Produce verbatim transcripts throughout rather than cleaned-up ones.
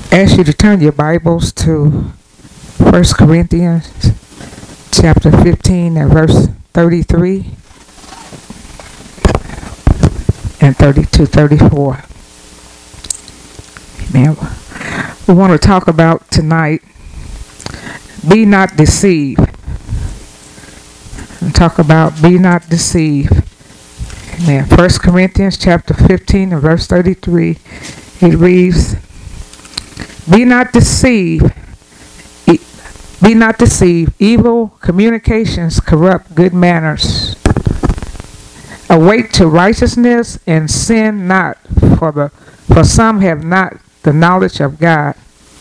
Ask you to turn your Bibles to First Corinthians chapter fifteen and verse thirty-three and thirty-two, thirty-four. Amen. We want to talk about tonight, be not deceived. And talk about be not deceived. Amen. First Corinthians chapter fifteen and verse thirty-three. It reads, Be not deceived. E- be not deceived. Evil communications corrupt good manners. Awake to righteousness and sin not, for the for some have not the knowledge of God.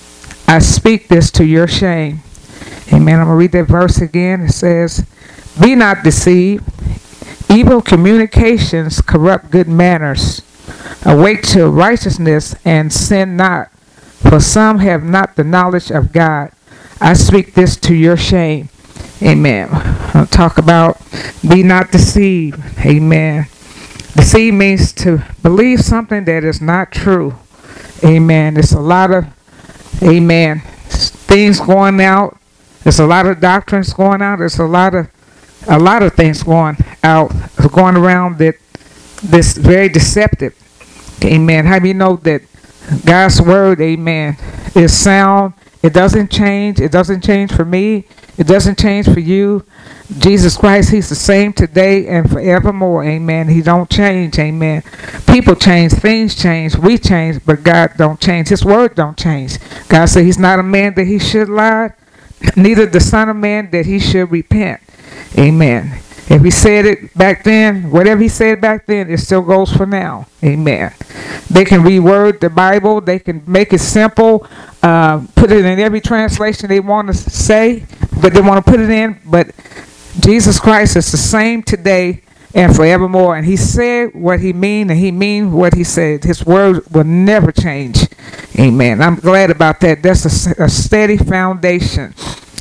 I speak this to your shame. Amen. I'm gonna read that verse again. It says, Be not deceived. Evil communications corrupt good manners. Awake to righteousness and sin not, for some have not the knowledge of God. I speak this to your shame. Amen. I'll talk about be not deceived. Amen. Deceive means to believe something that is not true. Amen. There's a lot of, amen, things going out. There's a lot of doctrines going out. There's a lot of, a lot of things going out, going around that this very deceptive. Amen. How do you know that God's word, amen, is sound? It doesn't change. It doesn't change for me. It doesn't change for you. Jesus Christ, he's the same today and forevermore. Amen. He don't change. Amen. People change. Things change. We change. But God don't change. His word don't change. God said he's not a man that he should lie, neither the son of man that he should repent. Amen. If he said it back then, whatever he said back then, it still goes for now. Amen. They can reword the Bible. They can make it simple, uh, put it in every translation they want to say, but they want to put it in. But Jesus Christ is the same today and forevermore. And he said what he mean, and he mean what he said. His word will never change. Amen. I'm glad about that. That's a, a steady foundation.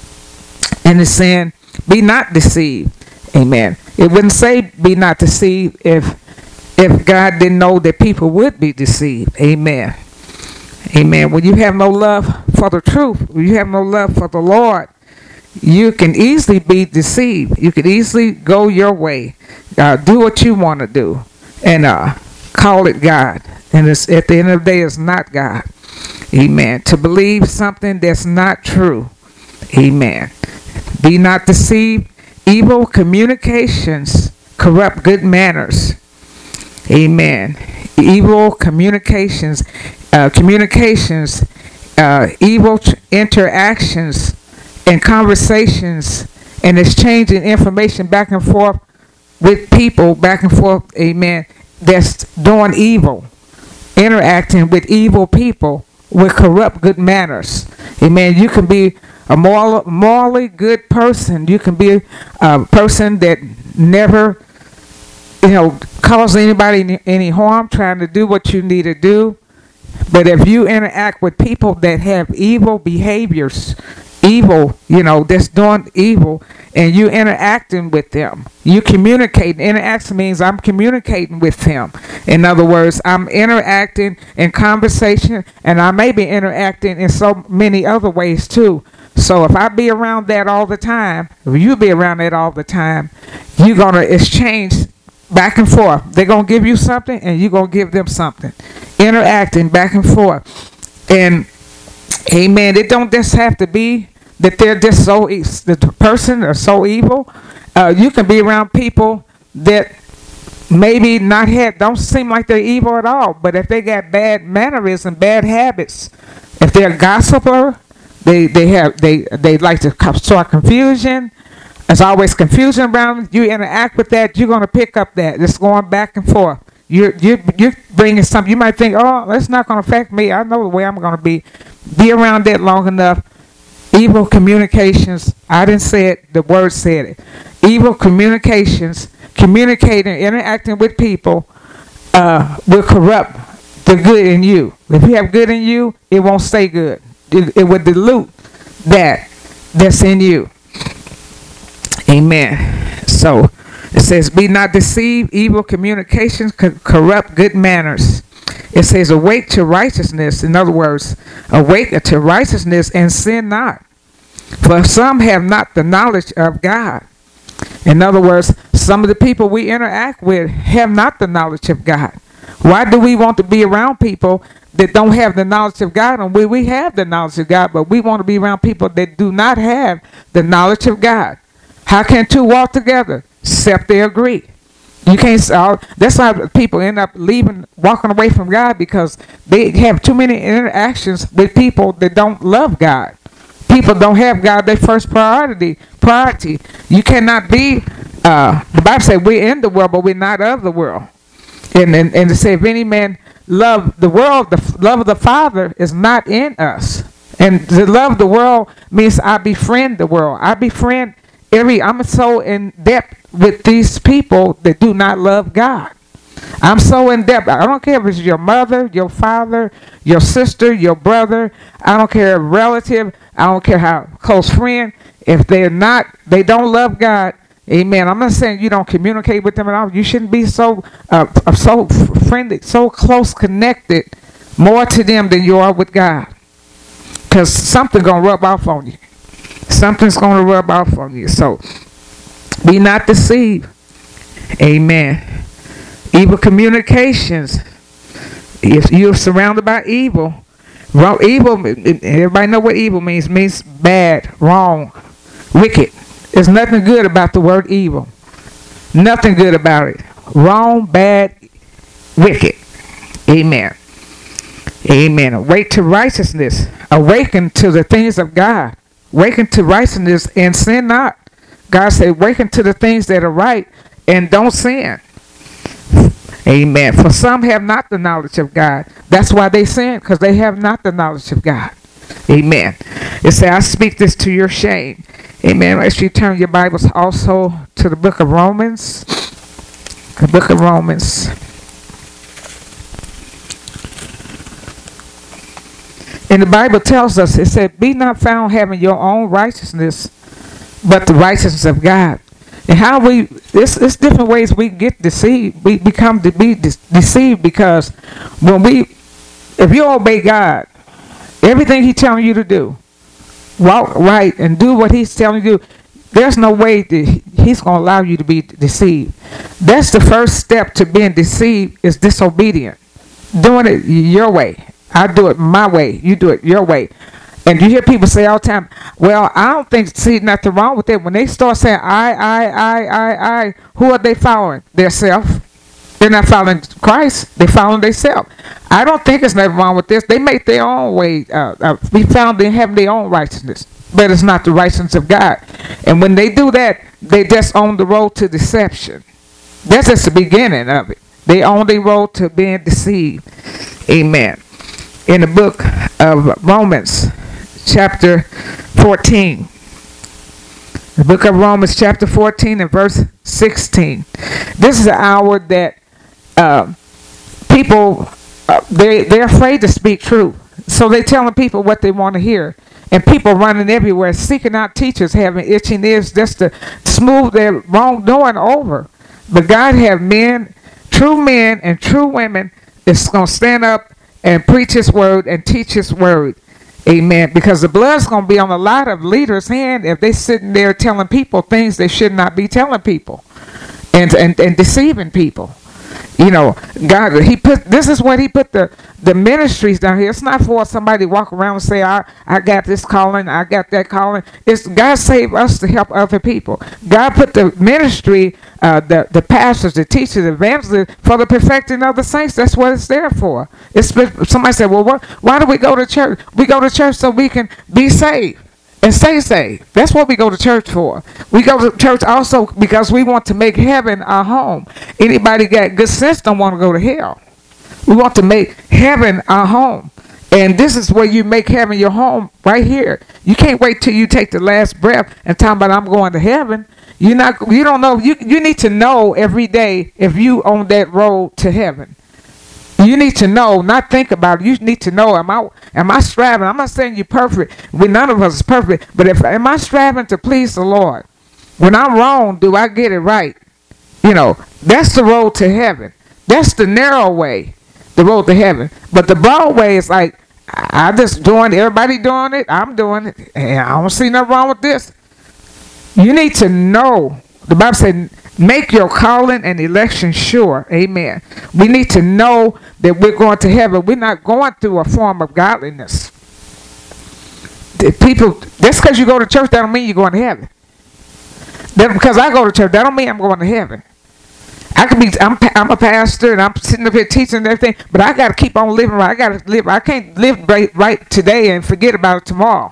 And it's saying, be not deceived. Amen. It wouldn't say be not deceived if if God didn't know that people would be deceived. Amen. Amen. When you have no love for the truth, when you have no love for the Lord, you can easily be deceived. You can easily go your way, uh, do what you want to do, and uh, call it God. And it's, at the end of the day, it's not God. Amen. To believe something that's not true. Amen. Be not deceived. Evil communications corrupt good manners. Amen. Evil communications, uh, communications, uh, evil t- interactions and conversations and exchanging information back and forth with people, back and forth, amen, that's doing evil, interacting with evil people with corrupt good manners. Amen. You can be a moral, morally good person. You can be a person that never, you know, cause anybody any, any harm, trying to do what you need to do. But if you interact with people that have evil behaviors, evil, you know, that's doing evil, and you interacting with them, you communicate. Interaction means I'm communicating with them. In other words, I'm interacting in conversation, and I may be interacting in so many other ways too. So if I be around that all the time, if you be around that all the time, you're going to exchange back and forth. They're going to give you something, and you're going to give them something. Interacting back and forth. And, amen, it don't just have to be that they're just so, e- the person are so evil. Uh, you can be around people that maybe not have, don't seem like they're evil at all, but if they got bad mannerism, bad habits, if they're a gossiper, They they have they they like to start confusion. There's always confusion around. You interact with that, you're gonna pick up that. It's going back and forth. You're you you're bringing something. You might think, oh, that's not gonna affect me. I know the way I'm gonna be. Be around that long enough. Evil communications. I didn't say it. The word said it. Evil communications, communicating, interacting with people, uh, will corrupt the good in you. If you have good in you, it won't stay good. It, it would dilute that that's in you. Amen. So it says, be not deceived. Evil communications co- corrupt good manners. It says, awake to righteousness. In other words, awake to righteousness and sin not. For some have not the knowledge of God. In other words, some of the people we interact with have not the knowledge of God. Why do we want to be around people that don't have the knowledge of God? And we, we have the knowledge of God, but we want to be around people that do not have the knowledge of God. How can two walk together except they agree? You can't. Uh, that's why people end up leaving, walking away from God, because they have too many interactions with people that don't love God. People don't have God their first priority. Priority. You cannot be. Uh, the Bible says we're in the world, but we're not of the world. And and, and to say, if any man love the world, the f- love of the Father is not in us. And to love the world means I befriend the world. I befriend every. I'm so in depth with these people that do not love God. I'm so in depth. I don't care if it's your mother, your father, your sister, your brother. I don't care, relative. I don't care how close friend. If they're not, they don't love God. Amen. I'm not saying you don't communicate with them at all. You shouldn't be so uh, so friendly, so close connected, more to them than you are with God. Because something's going to rub off on you. Something's going to rub off on you. So be not deceived. Amen. Evil communications. If you're surrounded by evil, wrong, evil, everybody know what evil means. It means bad, wrong, wicked. There's nothing good about the word evil. Nothing good about it. Wrong, bad, wicked. Amen. Amen. Awake to righteousness. Awaken to the things of God. Awaken to righteousness and sin not. God said, awaken to the things that are right and don't sin. Amen. For some have not the knowledge of God. That's why they sin, because they have not the knowledge of God. Amen. It says, I speak this to your shame. Amen. As you turn your Bibles also to the book of Romans. The book of Romans. And the Bible tells us, it said, be not found having your own righteousness, but the righteousness of God. And how we, it's, it's different ways we get deceived. We become to be de- deceived because when we, if you obey God, everything He's telling you to do, walk right and do what He's telling you to do, there's no way that He's going to allow you to be deceived. That's the first step to being deceived, is disobedient. Doing it your way. I do it my way. You do it your way. And you hear people say all the time, well, I don't think, see, nothing wrong with it. When they start saying, I, I, I, I, I, who are they following? Their self. They're not following Christ. They're following themselves. I don't think there's nothing wrong with this. They make their own way. Uh, uh, we found they have their own righteousness. But it's not the righteousness of God. And when they do that, they just on the road to deception. That's just the beginning of it. They on the road to being deceived. Amen. In the book of Romans, chapter fourteen. The book of Romans, chapter fourteen and verse sixteen. This is an hour that uh, people, uh, they, they're afraid to speak truth. So they're telling people what they want to hear. And people running everywhere, seeking out teachers, having itching ears just to smooth their wrongdoing over. But God have men, true men and true women, that's going to stand up and preach His word and teach His word. Amen. Because the blood's going to be on a lot of leaders' hand if they sitting there telling people things they should not be telling people, and and, and deceiving people. You know, God, He put, this is what He put the, the ministries down here. It's not for somebody to walk around and say, I, I got this calling, I got that calling. It's God saved us to help other people. God put the ministry, uh, the, the pastors, the teachers, the evangelists, for the perfecting of the saints. That's what it's there for. It's, somebody said, well, what, why do we go to church? We go to church so we can be saved and stay saved. That's what we go to church for. We go to church also because we want to make heaven our home. Anybody got good sense don't want to go to hell. We want to make heaven our home. And this is where you make heaven your home, right here. You can't wait till you take the last breath and talk about I'm going to heaven. You're not, you don't know. You, you need to know every day if you on that road to heaven. You need to know, not think about it. You need to know, am I am I striving? I'm not saying you're perfect. We, none of us is perfect. But if am I striving to please the Lord? When I'm wrong, do I get it right? You know, that's the road to heaven. That's the narrow way. the road to heaven. But the broad way is like, I I just doing, everybody doing it, I'm doing it, and I don't see nothing wrong with this. You need to know. The Bible said, make your calling and election sure. Amen. We need to know that we're going to heaven. We're not going through a form of godliness. The people, just because you go to church, that don't mean you're going to heaven. That, because I go to church, that don't mean I'm going to heaven. I could be, I'm, I'm a pastor and I'm sitting up here teaching and everything, but I got to keep on living right. I got to live. I can't live right, right today and forget about it tomorrow.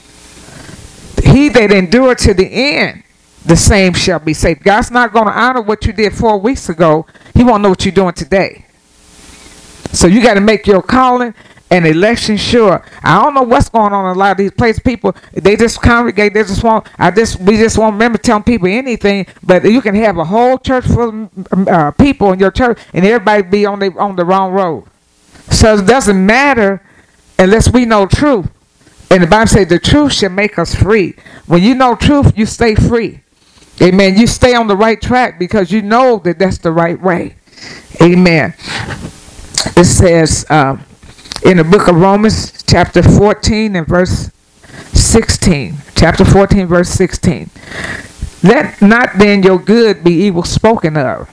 He that endure to the end, the same shall be saved. God's not going to honor what you did four weeks ago. He won't know what you're doing today. So you got to make your calling and election sure. I don't know what's going on in a lot of these places. People, they just congregate. They just want, I just, we just won't remember telling people anything. But you can have a whole church full of uh, people in your church, and everybody be on the on the wrong road. So it doesn't matter unless we know truth. And the Bible says the truth shall make us free. When you know truth, you stay free. Amen. You stay on the right track because you know that that's the right way. Amen. It says um, in the book of Romans, chapter fourteen and verse sixteen. Chapter fourteen, verse sixteen. Let not then your good be evil spoken of.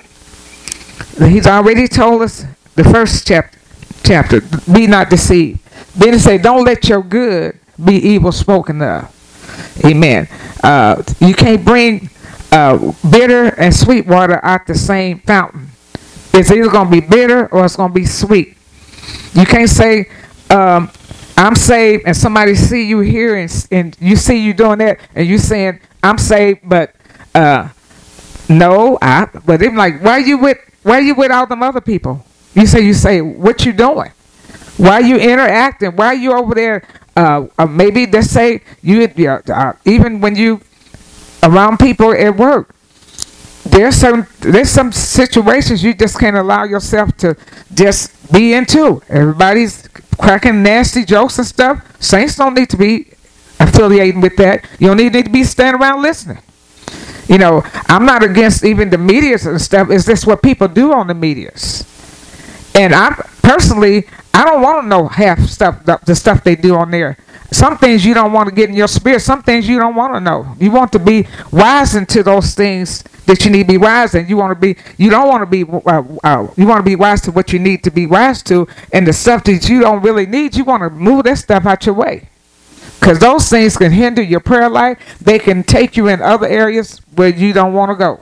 He's already told us the first chapter, chapter be not deceived. Then he said, don't let your good be evil spoken of. Amen. Uh, you can't bring uh, bitter and sweet water out the same fountain. It's either going to be bitter or it's going to be sweet. You can't say, um, I'm saved, and somebody see you here and, and you see you doing that, and you saying, I'm saved, but uh, no, I, but they're like, why you with, why you with all them other people? You say, you say, what you doing? Why you interacting? Why you over there? Uh, uh, maybe they say you uh, even when you around people at work, there's some there's some situations you just can't allow yourself to just be into. Everybody's cracking nasty jokes and stuff. Saints don't need to be affiliating with that. You don't need, need to be standing around listening. You know, I'm not against even the medias and stuff. It's just what people do on the medias. And I personally, I don't want to know half stuff, the, the stuff they do on there. Some things you don't want to get in your spirit. Some things you don't want to know. You want to be wise into those things that you need to be wise in. You want to be. You don't want to be. Uh, uh, you want to be wise to what you need to be wise to, and the stuff that you don't really need. You want to move that stuff out your way, because those things can hinder your prayer life. They can take you in other areas where you don't want to go.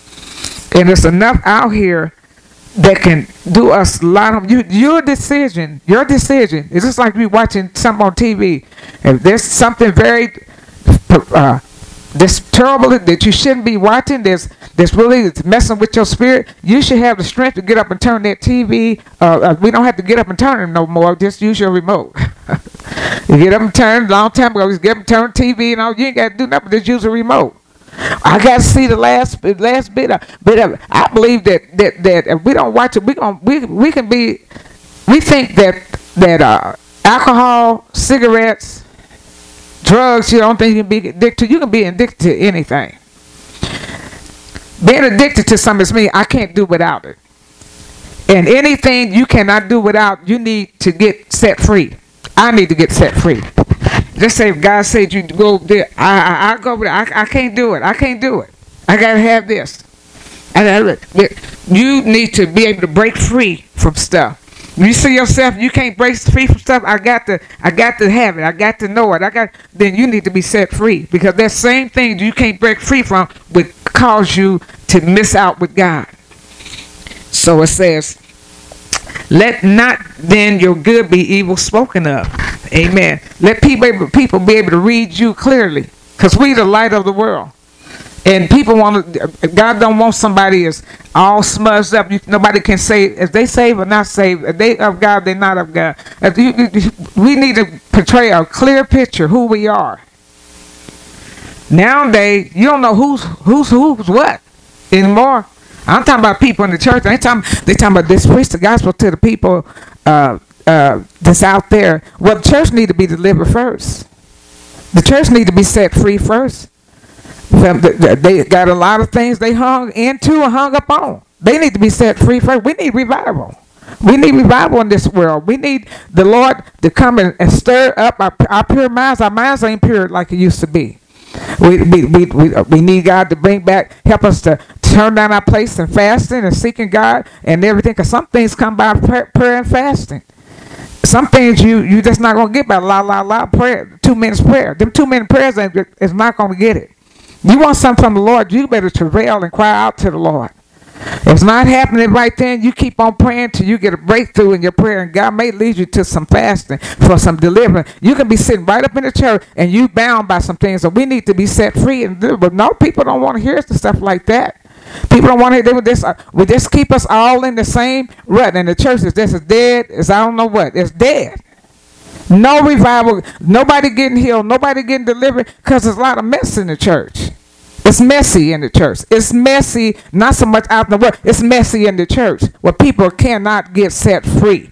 And there's enough out here that can do us a lot of you. Your decision, your decision. It's just like we watching something on T V. If there's something very uh, this terrible that you shouldn't be watching, there's that's really it's messing with your spirit. You should have the strength to get up and turn that T V. Uh, uh, we don't have to get up and turn it no more. Just use your remote. You get up and turn. A long time ago, just get up and turn T V, and all you ain't got to do nothing. Just use a remote. I got to see the last last bit of bit of it. I believe that that that if we don't watch it, we going we we can be. We think that that uh, alcohol, cigarettes, drugs. You don't think you can be addicted to. You can be addicted to anything. Being addicted to something is me. I can't do without it. And anything you cannot do without, you need to get set free. I need to get set free. Just say if God said you go there, I I, I go there. I, I can't do it. I can't do it. I gotta have this. And I, you need to be able to break free from stuff. When you see yourself, you can't break free from stuff. I got to. I got to have it. I got to know it. I got. Then you need to be set free, because that same thing you can't break free from would cause you to miss out with God. So it says, let not then your good be evil spoken of. Amen. Let people people be able to read you clearly, because we the light of the world. And people want to. God don't want somebody is all smudged up. You, nobody can say if they saved or not saved. If they of God, they're not of God. If you, you, we need to portray a clear picture who we are. Nowadays, you don't know who's who's who's what anymore. I'm talking about people in the church. They talking they talking about this preach the gospel to the people. Uh, Uh, that's out there. Well, the church need to be delivered first. The church need to be set free first. They got a lot of things they hung into and hung up on. They need to be set free first. We need revival. We need revival in this world. We need the Lord to come and, and stir up our, our pure minds. Our minds ain't pure like it used to be. We, we, we, we, we need God to bring back, help us to turn down our place in fasting and seeking God and everything. Because some things come by prayer, prayer and fasting. Some things you you just not gonna get by la la la prayer, two minutes prayer. Them two minute prayers ain't, is not gonna get it. You want something from the Lord, you better travail and cry out to the Lord. If it's not happening right then, you keep on praying till you get a breakthrough in your prayer, and God may lead you to some fasting for some deliverance. You can be sitting right up in the church and you bound by some things, and we need to be set free. And but no, people don't want to hear stuff like that. People don't want to hear this. Uh, we just keep us all in the same rut, and the church is just as dead as I don't know what. It's dead. No revival. Nobody getting healed. Nobody getting delivered because there's a lot of mess in the church. It's messy in the church. It's messy, not so much out in the world. It's messy in the church where people cannot get set free.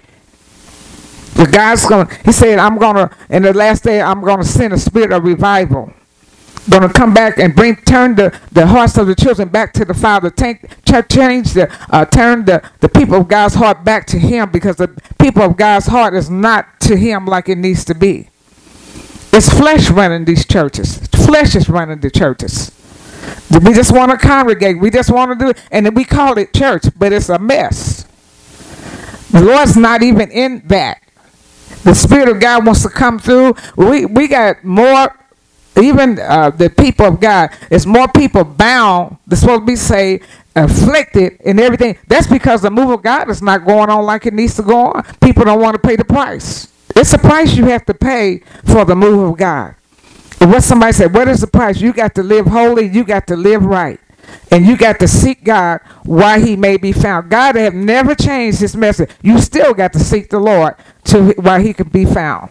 The God's going to, he said, I'm going to, in the last day, I'm going to send a spirit of revival. Going to come back and bring, turn the, the hearts of the children back to the Father. Take, change the, uh, turn the, the people of God's heart back to him, because the people of God's heart is not to him like it needs to be. It's flesh running these churches. Flesh is running the churches. We just want to congregate. We just want to do it. And then we call it church, but it's a mess. The Lord's not even in that. The Spirit of God wants to come through. We we got more, even uh, the people of God, it's more people bound. They're supposed to be saved, afflicted, and everything. That's because the move of God is not going on like it needs to go on. People don't want to pay the price. It's a price you have to pay for the move of God. What somebody said, what is the price? You got to live holy. You got to live right. And you got to seek God while he may be found. God have never changed his message. You still got to seek the Lord to while he can be found.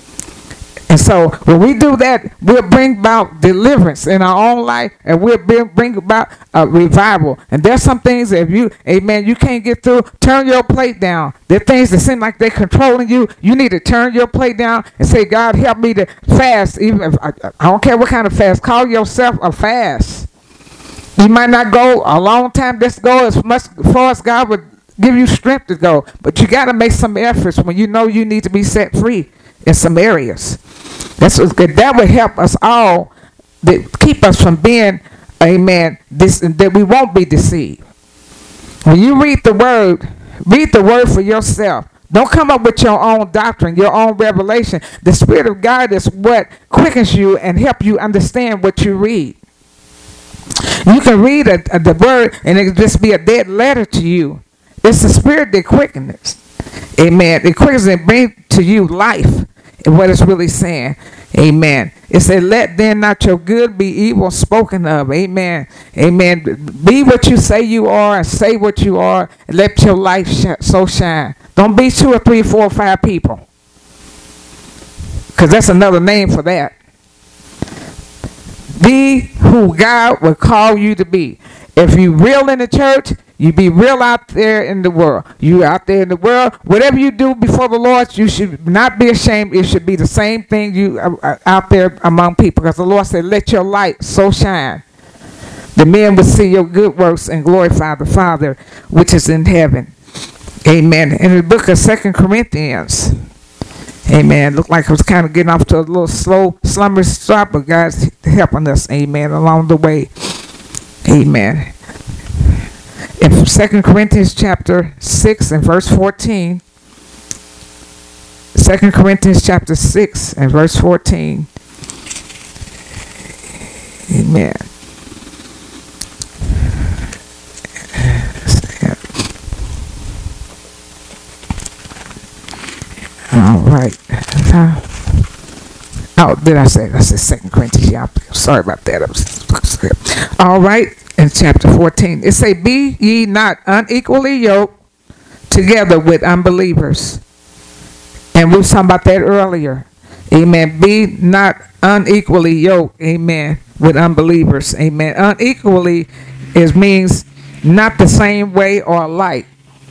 And so when we do that, we'll bring about deliverance in our own life, and we'll bring, bring about a revival. And there's some things that if you, amen, you can't get through, turn your plate down. There are things that seem like they're controlling you. You need to turn your plate down and say, God, help me to fast. Even if I, I don't care what kind of fast. Call yourself a fast. You might not go a long time. Just go as much far as God would give you strength to go. But you got to make some efforts when you know you need to be set free in some areas. That's what's good. That would help us all, that keep us from being, amen, this, that we won't be deceived. When you read the word, read the word for yourself. Don't come up with your own doctrine, your own revelation. The Spirit of God is what quickens you and help you understand what you read. You can read a, a, the word and it can just be a dead letter to you. It's the Spirit that quickens it. Amen. It quickens and brings to you life. And what it's really saying, amen. It said, let then not your good be evil spoken of, amen. Amen. Be what you say you are and say what you are, and let your life sh- so shine. Don't be two or three, four or five people, because that's another name for that. Be who God will call you to be. If you real in the church, you be real out there in the world. You out there in the world. Whatever you do before the Lord, you should not be ashamed. It should be the same thing you uh, out there among people. Because the Lord said, let your light so shine. The men will see your good works and glorify the Father which is in heaven. Amen. In the book of Second Corinthians, amen. Looked like it was kind of getting off to a little slow, slumberous start, but God's helping us, amen, along the way. Amen. In Second Corinthians chapter six and verse fourteen, Second Corinthians chapter six and verse fourteen, amen. All right. Oh, did I say? I said Second Corinthians. Yeah, sorry about that. I was, all right. In chapter fourteen, it say, be ye not unequally yoked together with unbelievers. And we were talking about that earlier. Amen. Be not unequally yoked, amen, with unbelievers. Amen. Unequally is means not the same way or alike.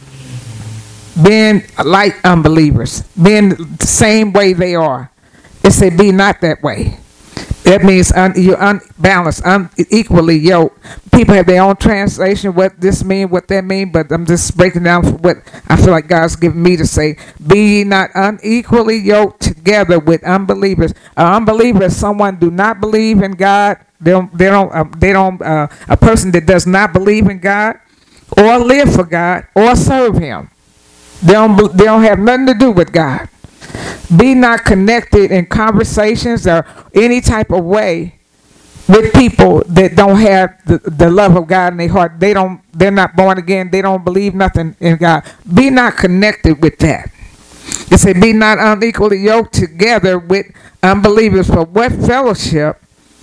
Being like unbelievers. Being the same way they are. It say be not that way. That means un, you're unbalanced, unequally yoked. People have their own translation, what this mean, what that mean, but I'm just breaking down for what I feel like God's given me to say. Be ye not unequally yoked together with unbelievers. An unbeliever is someone do not believe in God. They don't, they don't, uh, they don't uh, a person that does not believe in God or live for God or serve Him. They don't, they don't have nothing to do with God. Be not connected in conversations or any type of way with people that don't have the, the love of God in their heart. They don't, they're not born again. They don't believe nothing in God. Be not connected with that. It said, be not unequally yoked together with unbelievers. For what fellowship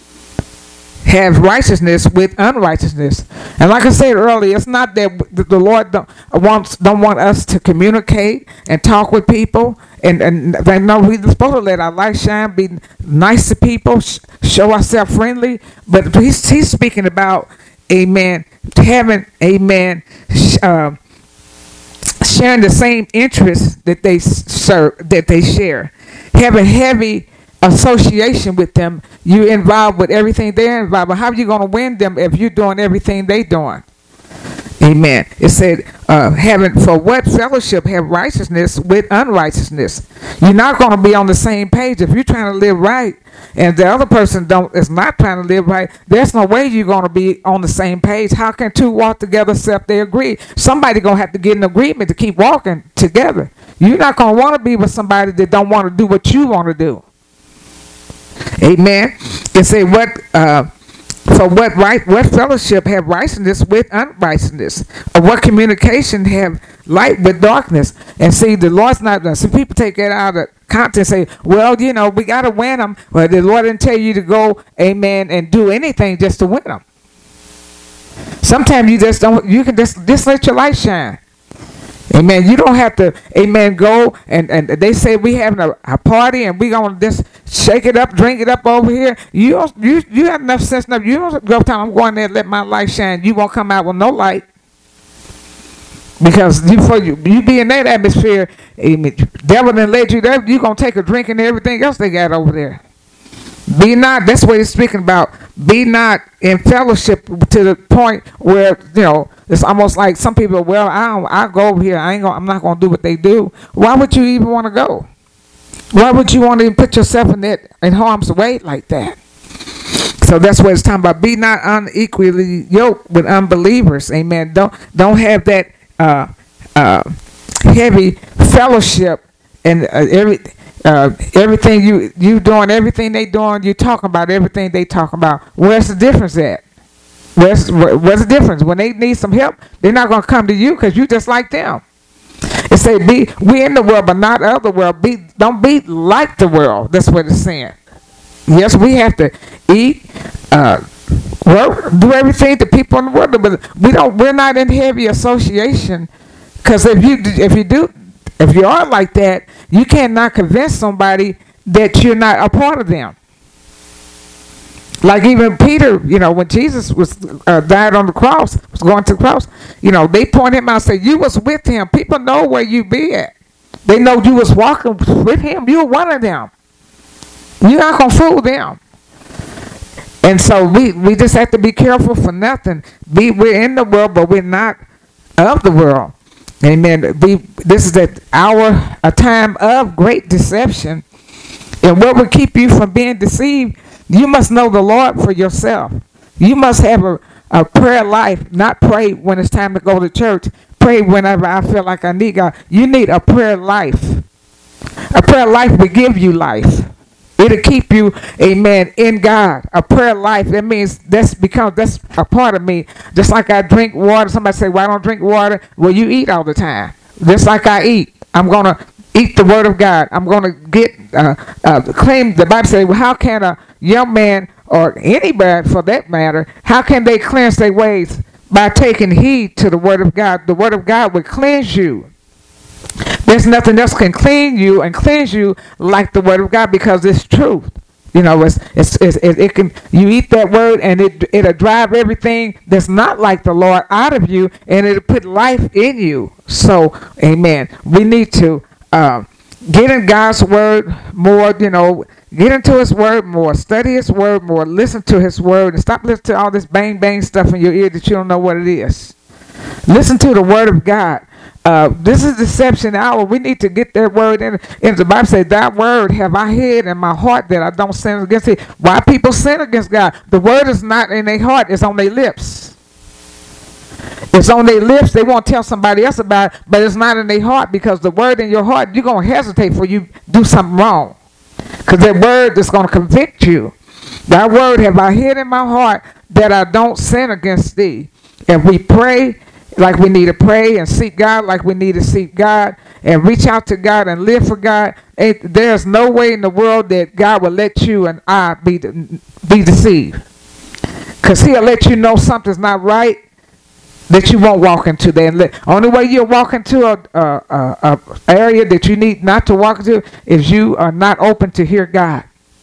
have righteousness with unrighteousness? And like I said earlier, it's not that the Lord don't, wants, don't want us to communicate and talk with people. And, and they know we're supposed to let our light shine, be nice to people, sh- show ourselves friendly. But he's, he's speaking about, amen, having, amen, sh- uh, sharing the same interests that they serve, that they share, having heavy association with them. You're involved with everything they're involved with. How are you going to win them if you're doing everything they're doing? Amen. It said, uh, having, for what fellowship have righteousness with unrighteousness? You're not going to be on the same page if you're trying to live right, and the other person don't is not trying to live right. There's no way you're going to be on the same page. How can two walk together except they agree? Somebody going to have to get an agreement to keep walking together. You're not going to want to be with somebody that don't want to do what you want to do. Amen. It say what uh, for what right what fellowship have righteousness with unrighteousness, or what communication have light with darkness? And see, the Lord's not. Some people take that out of context and say, well, you know, we got to win them. Well, the Lord didn't tell you to go, amen, and do anything just to win them. Sometimes you just don't. You can just just let your light shine. Amen. You don't have to, amen, go and, and they say we having a, a party and we gonna just shake it up, drink it up over here. You don't, you you have enough sense enough. You don't go time I'm going there and let my light shine. You won't come out with no light. Because you for you you be in that atmosphere, amen, devil done led you there, you gonna take a drink and everything else they got over there. Be not, that's what he's speaking about. Be not in fellowship to the point where, you know, it's almost like some people, well, I don't, I go over here, I ain't gonna, I'm not going to do what they do. Why would you even want to go? Why would you want to even put yourself in that, in harm's way like that? So that's what it's talking about. Be not unequally yoked with unbelievers. Amen. Don't, don't have that uh, uh, heavy fellowship and uh, every. Uh, everything you you doing, everything they doing, you talking about everything they talking about. Where's the difference at? Where's where's the difference? When they need some help, they're not gonna come to you because you just like them. It say be we in the world, but not of the world. Be don't be like the world. That's what it's saying. Yes, we have to eat, uh, work, do everything the people in the world do, but we don't. We're not in heavy association because if you if you do. If you are like that, you cannot convince somebody that you're not a part of them. Like even Peter, you know, when Jesus was uh, died on the cross, was going to the cross, you know, they point him out and say, you was with him. People know where you be at. They know you was walking with him. You were one of them. You're not going to fool them. And so we, we just have to be careful for nothing. Be, we're in the world, but we're not of the world. Amen. Be, this is an hour, a time of great deception. And what will keep you from being deceived, you must know the Lord for yourself. You must have a, a prayer life, not pray when it's time to go to church. Pray whenever I feel like I need God. You need a prayer life. A prayer life will give you life. It'll keep you, amen, in God. A prayer life, that means that's become, that's a part of me. Just like I drink water. Somebody say, well, I don't drink water. Well, you eat all the time. Just like I eat. I'm going to eat the word of God. I'm going to get, uh, uh, claim, the Bible says, well, how can a young man, or anybody for that matter, how can they cleanse their ways? By taking heed to the word of God. The word of God will cleanse you. There's nothing else can clean you and cleanse you like the word of God, because it's truth. You know, it's, it's, it's, it, it can, you eat that word and it, it'll drive everything that's not like the Lord out of you, and it'll put life in you. So, amen. We need to uh, get in God's word more, you know, Get into his word more. Study his word more. Listen to his word. And stop listening to all this bang bang stuff in your ear that you don't know what it is. Listen to the word of God. Uh, this is deception hour. We need to get that word in. And the Bible says, "That word have I hid in my heart that I don't sin against it." Why people sin against God? The word is not in their heart. It's on their lips. It's on their lips. They won't tell somebody else about it, but it's not in their heart, because the word in your heart, you're going to hesitate for you do something wrong, because that word is going to convict you. That word have I hid in my heart that I don't sin against thee. If we pray like we need to pray and seek God like we need to seek God and reach out to God and live for God, there's no way in the world that God will let you and I be, be deceived. Because he'll let you know something's not right, that you won't walk into that. And let, only way you'll walk into a, a, a, a area that you need not to walk into is you are not open to hear God.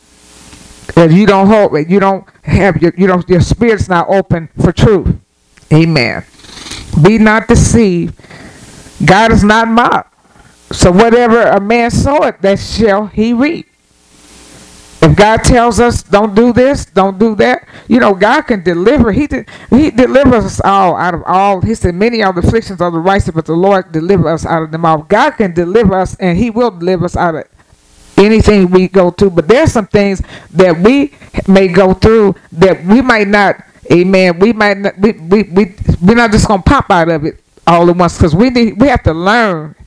If you don't hope, you don't have your, you don't, your spirit's not open for truth. Amen. Be not deceived. God is not mocked. So whatever a man soweth, that shall he reap. If God tells us don't do this, don't do that, you know, God can deliver. He did, he delivers us all out of all. He said, many are the afflictions of the righteous, but the Lord deliver us out of them all. God can deliver us, and he will deliver us out of anything we go through. But there's some things that we may go through that we might not, amen, we might not, we, we, we, we're not just going to pop out of it all at once, because we need, we have to learn.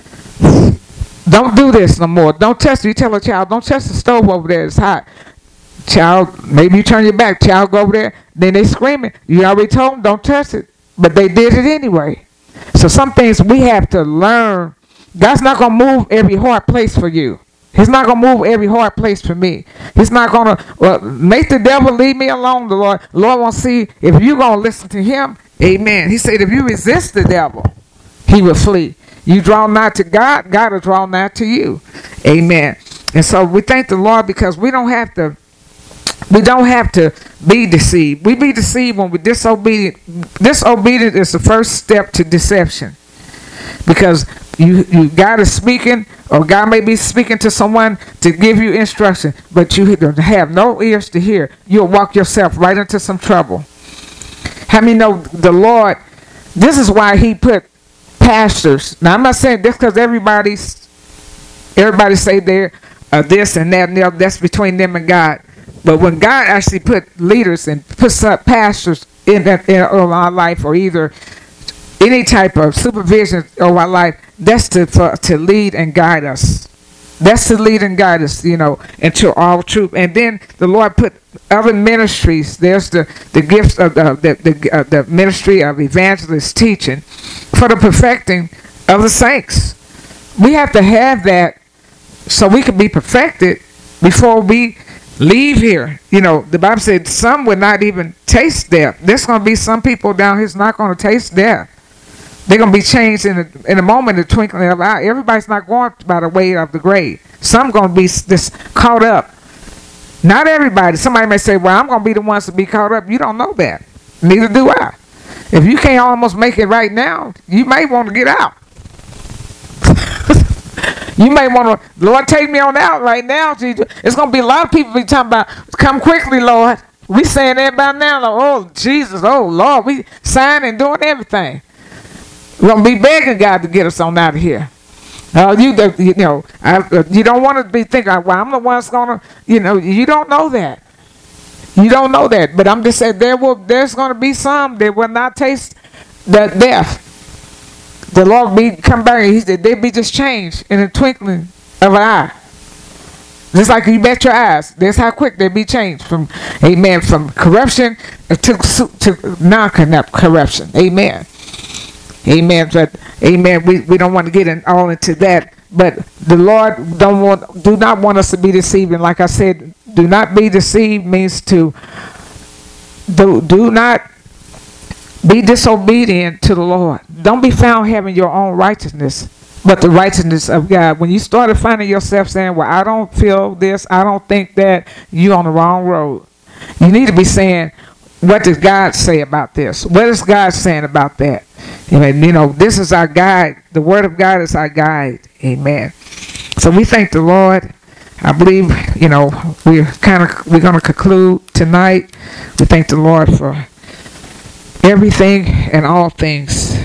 Don't do this no more. Don't touch it. You tell a child, don't touch the stove over there. It's hot. Child, maybe you turn your back. Child go over there. Then they screaming. You already told them don't touch it. But they did it anyway. So some things we have to learn. God's not going to move every hard place for you. He's not going to move every hard place for me. He's not going to, well, make the devil leave me alone, the Lord. The Lord wants to see if you're going to listen to him. Amen. He said if you resist the devil, he will flee. You draw nigh to God, God will draw nigh to you. Amen. And so we thank the Lord, because we don't have to, we don't have to be deceived. We be deceived when we're disobedient. Disobedient is the first step to deception. Because you, you God is speaking, or God may be speaking to someone to give you instruction, but you have no ears to hear. You'll walk yourself right into some trouble. How many know the Lord, this is why he put pastors. Now I'm not saying this because everybody's everybody say they're uh, this and that and the other. That's between them and God. But when God actually put leaders and puts up pastors in that in our life, or either any type of supervision of our life, that's to for, to lead and guide us. That's to lead and guide us, you know, into all truth. And then the Lord put other ministries. There's the, the gifts of the the, the, uh, the ministry of evangelist, teaching, for the perfecting of the saints. We have to have that so we can be perfected before we leave here. You know, the Bible said some would not even taste death. There's going to be some people down here who's not going to taste death. They're going to be changed in a, in a moment, in the twinkling of an eye. Everybody's not going by the way of the grave. Some going to be just caught up. Not everybody. Somebody may say, well, I'm going to be the ones to be caught up. You don't know that. Neither do I. If you can't almost make it right now, you may want to get out. You may want to, Lord, take me on out right now, Jesus. It's going to be a lot of people be talking about, come quickly, Lord. We saying that by now, like, oh, Jesus, oh, Lord. We signing and doing everything. We're going to be begging God to get us on out of here. Uh, you, you know, I, uh, you don't want to be thinking, well, I'm the one that's going to, you know, you don't know that. You don't know that. But I'm just saying there will, there's going to be some that will not taste the death. The Lord be come back and he said they be just changed in a twinkling of an eye. Just like you bet your eyes. That's how quick they be changed from, amen, from corruption to, to non-corruption. Amen. Amen. But amen. We, we don't want to get in, all into that. But the Lord don't want, do not want us to be deceived. And like I said, do not be deceived means to do, do not be disobedient to the Lord. Don't be found having your own righteousness, but the righteousness of God. When you started finding yourself saying, well, I don't feel this, I don't think that, you're on the wrong road. You need to be saying, what does God say about this? What is God saying about that? Amen. You know, this is our guide. The word of God is our guide. Amen. So we thank the Lord. I believe, you know, we're kind of, we're going to conclude tonight. We thank the Lord for everything and all things.